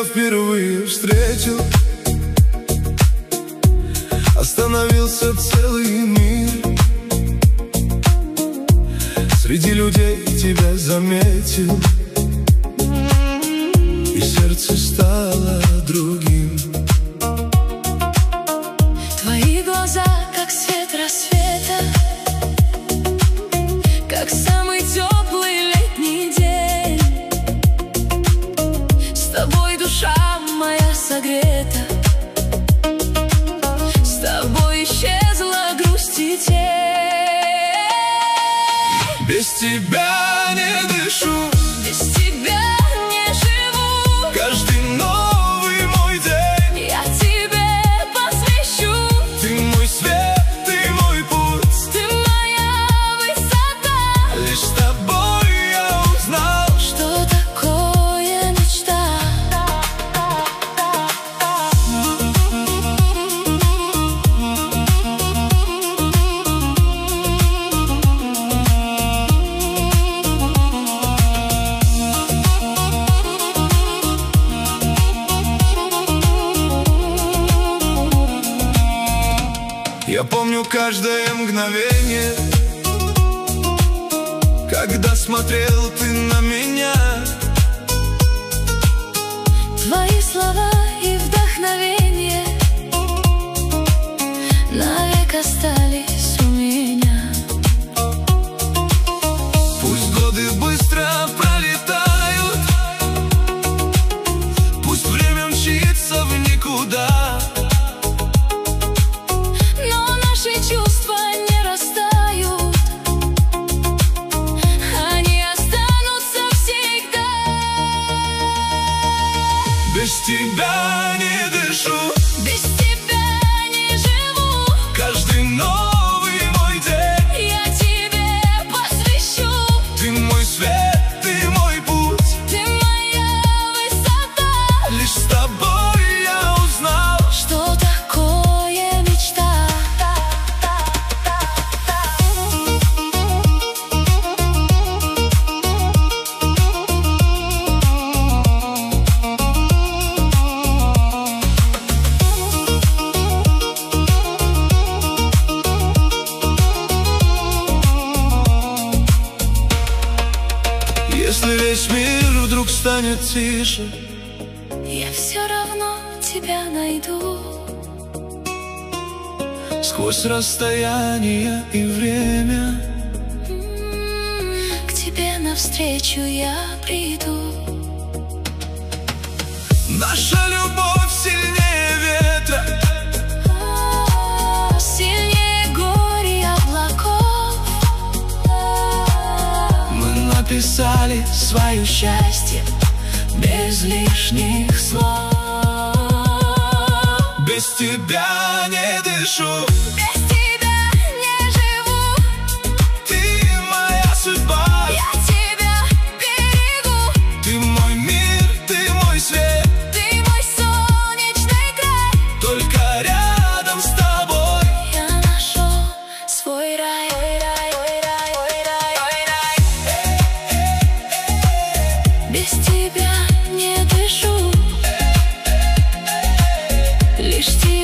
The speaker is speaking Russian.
тебя впервые встретил, остановился целый мир. Среди людей тебя заметил, и сердце стало другим. Твои глаза, как свет рассвета, как самый теплый летний день. С тобой душа моя согрета, с тобой исчезла грусть и тень. Без тебя не дышу, без тебя не живу. каждый новый мой день Я тебе посвящу. ты мой свет, ты мой путь, Ты моя высота. лишь с тобой я узнал, Что такое мечта? Я помню каждое мгновение, когда смотрел ты на меня. Твои слова и вдохновение навек остались у меня. Пусть годы быстро пролетают, пусть время мчится в никуда, Но наши чувства не растают, они останутся всегда. без тебя не дышу, Без тебя не живу. каждый новый мой день Я тебе посвящу. ты мой свет, ты мой путь, Ты моя высота. лишь с тобой я узнал, Что такое мечта? если весь мир вдруг станет тише, Я все равно тебя найду. сквозь расстояние и время, К тебе навстречу я приду. наша любовь сильнее ветра, Сильнее горь и облаков. мы написали свое счастье без лишних слов. Без тебя не дышу, Без тебя не живу. ты моя судьба, Я тебя берегу. ты мой мир, ты мой свет, Ты мой солнечный край. только рядом с тобой Я нашел свой рай. Ой, рай, ой, рай, ой, рай, ой, рай. Без тебя не дышу. Лишь тебя